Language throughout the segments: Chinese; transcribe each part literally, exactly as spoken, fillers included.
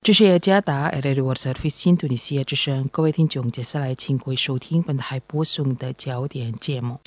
这是雅加达 R R World Service 印度尼西亚之声，各位听众，接下来请各位收听本台播送的焦点节目。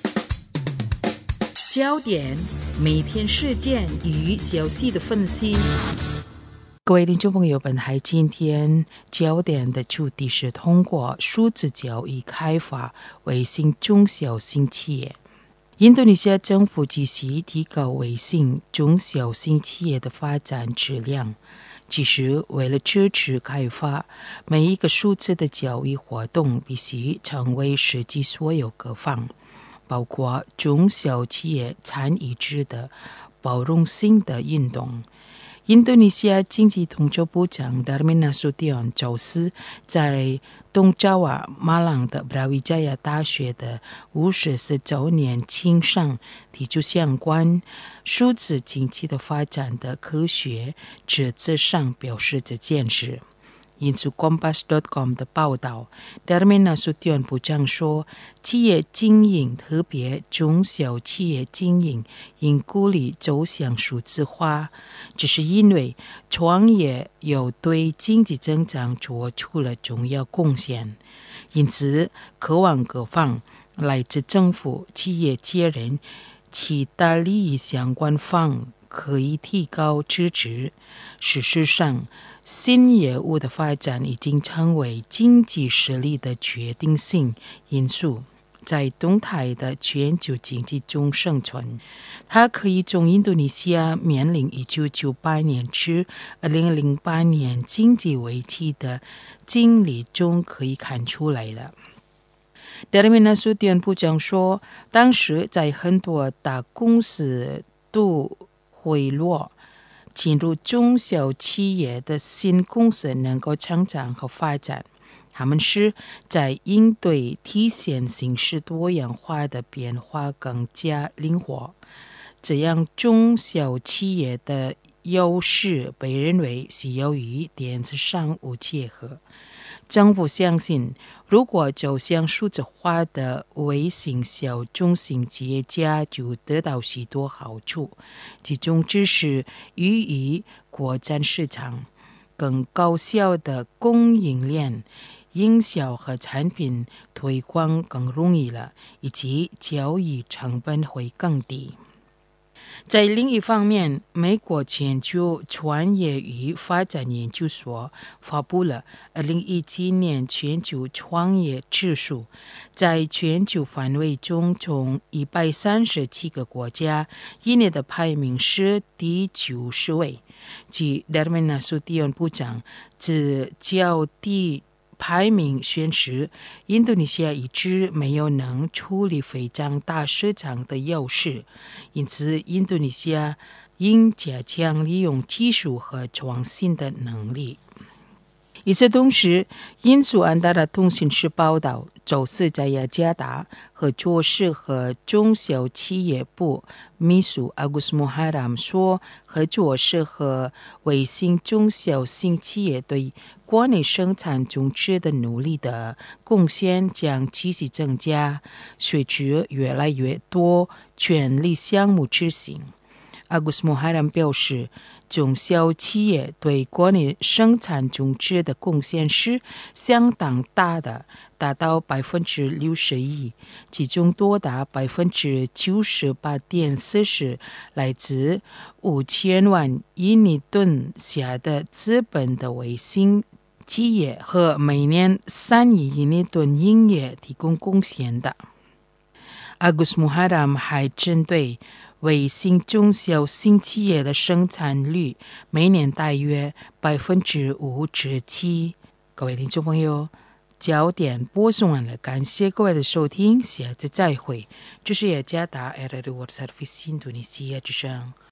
焦点每天事件与消息的分析。各位听众朋友，本台今天焦点的主题是通过数字交易开发微信中小型企业。印度尼西亚政府积极提高微信中小型企业的发展质量，其实为了支持开发，每一个数字的交易活动必须成为实际所有各方，包括中小企业参与制的包容性的运动。印度尼西亚经济统筹部长 Darmin Nasution 周四在东爪哇马朗的 Brawijaya 大学的五十四周年庆上提出相关数字经济的发展的科学指责上表示这件事。引述 Kompas 点 com 的报道， Darmin Nasution 部长说，企业经营，特别中小企业经营应鼓励走向数字化，这是因为创业有对经济增长做出了重要贡献，因此渴望各方来自政府、企业界人其他利益相关方可以提高支持。事实上，新业务的发展已经成为经济实力的决定性因素，在动态的全球经济中生存。它可以从印度尼西亚面临一九九八年至二零零八年经济危机的经历中可以看出来的。Darmin Nasution 部长说，当时在很多大公司都回落，进入中小企业的新公司能够成长和发展，他们是在应对体现形式多样化的变化更加灵活，这样中小企业的优势被认为是由于电子商务结合。政府相信，如果走向数字化的微型小中型企业家就得到许多好处，其中之是予以扩展市场、更高效的供应链、营销和产品推广更容易了，以及交易成本会更低。在另一方面，美国全球创业与发展研究所发布了二零一七年全球创业指数，在全球范围中，从一百三十七个国家，印尼的排名是第九十位。据 Darmin Nasution 部长自较低排名显示，印度尼西亚一直没有能处理非常大市场的优势，因此印度尼西亚应加强利用技术和创新的能力。与此同时，印度安达拉通讯社报道，周四在雅加达，合作社和中小企业部秘书 Agus Muharram 说，合作社和微信中小型企业对国内生产总值的努力的贡献将继续增加，随着越来越多权利项目执行。Agus Muharram 表示，中小企业对国内生产总值的贡献是相当大的，达到百分之六十一，其中多达百分之九十八点四十来自五千万印尼吨下的资本的微信企业和每年三亿印尼吨营业提供贡献的。Agus Muharram 还针对微信中小型企业的生产率每年大约百分之五至七。各位听众朋友，焦点播送完了，感谢各位的收听，下次再会。这是雅加达 R R World Service 印度尼西亚之声。